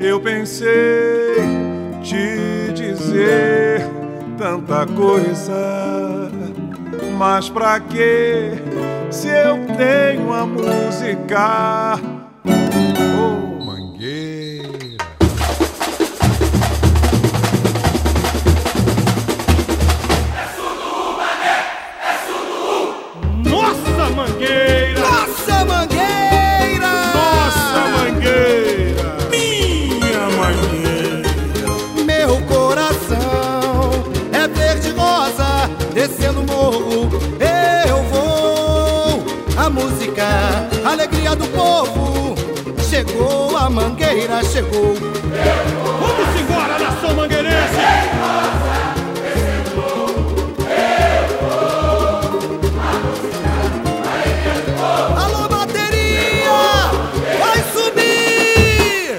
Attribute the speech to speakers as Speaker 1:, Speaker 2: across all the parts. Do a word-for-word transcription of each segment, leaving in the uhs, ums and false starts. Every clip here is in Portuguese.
Speaker 1: Eu pensei te dizer tanta coisa, mas pra quê se eu tenho a música? Oh, Mangueira.
Speaker 2: É surdo, Mangueira, é surdo. Nossa, Mangueira!
Speaker 3: Nossa, Mangueira!
Speaker 1: Nossa, Mangueira!
Speaker 3: Minha Mangueira! Meu coração é verde rosa, descendo o morro eu vou. A música, a alegria do povo, chegou a Mangueira, chegou.
Speaker 2: Vamos embora, nação mangueirense!
Speaker 3: Alô, bateria! Vai subir!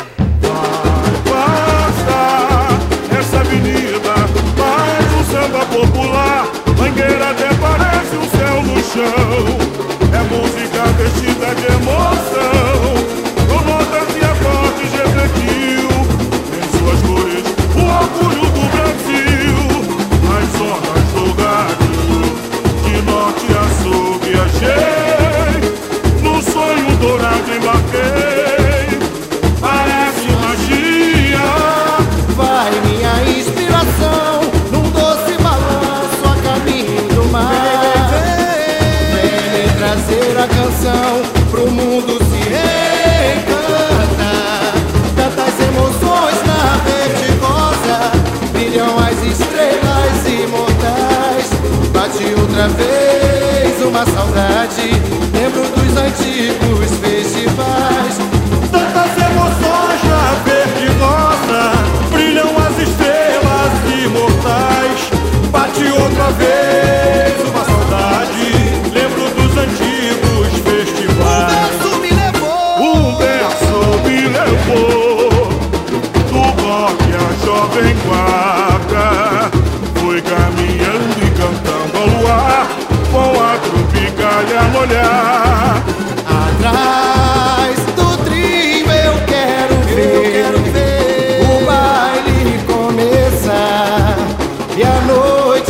Speaker 1: Passa essa avenida, faz um samba popular. Mangueira até parece um céu no chão. É música vestida de emoção, com notas e acordes refletiu em suas cores o orgulho do Brasil. Nas ondas do rádio, de norte a sul viajei, no sonho dourado embarquei. Parece magia.
Speaker 3: Vai minha inspiração, num doce balanço a caminho do mar. Vem me trazer a canção pro mundo se encantar. Tantas emoções na verde rosa, brilham as estrelas imortais. Bate outra vez uma saudade, lembro dos antigos festivais.
Speaker 1: Tantas emoções na verde rosa, brilham as estrelas imortais. Bate outra vez uma saudade, lembro dos antigos
Speaker 3: Um
Speaker 1: festivais.
Speaker 3: verso me levou,
Speaker 1: Um verso me levou do rock à jovem guarda. Fui caminhando e cantando ao luar, com a tropicália no olhar.
Speaker 3: atrás do trio eu quero ver, eu quero ver o baile começar e a noite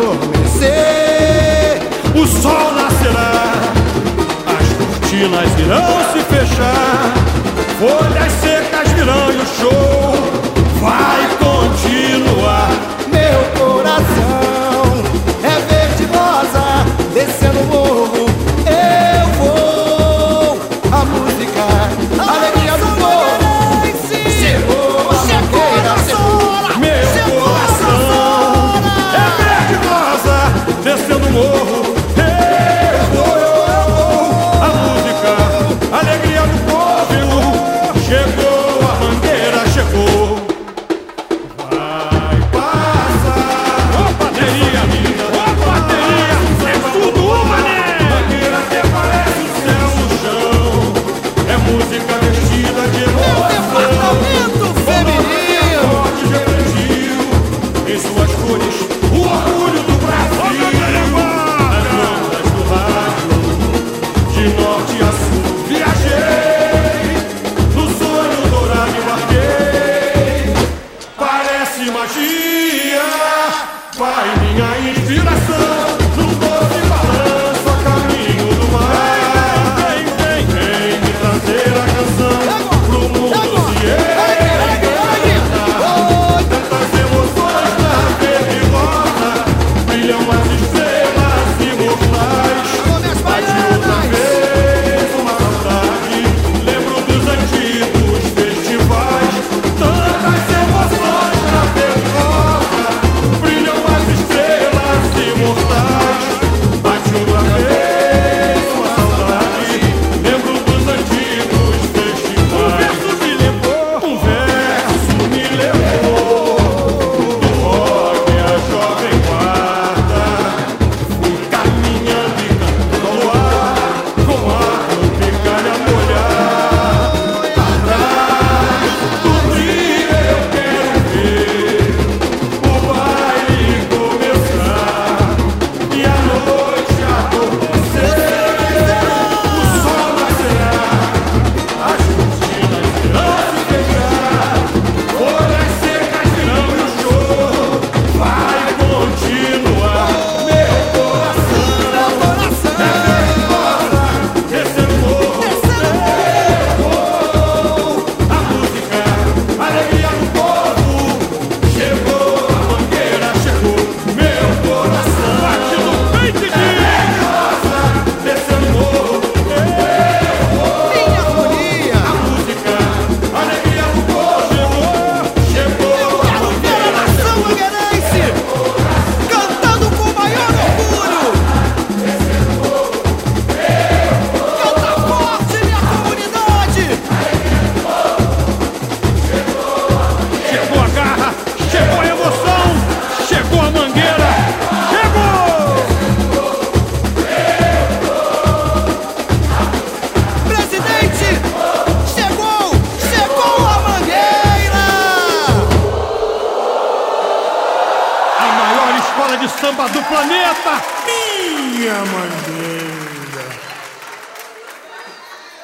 Speaker 3: adormecer.
Speaker 1: O sol nascerá, as cortinas irão se fechar, folhas secas virão e o show vai continuar.
Speaker 3: Meu coração é verde rosa, descendo o morro eu vou. A música, a alegria do povo, chegou a Mangueira, chegou.
Speaker 1: Meu coração é verde rosa, descendo o morro eu vou, eu vou. A música, a alegria do povo, chegou a Mangueira, chegou.
Speaker 2: escola de samba do planeta.
Speaker 3: Minha Mangueira.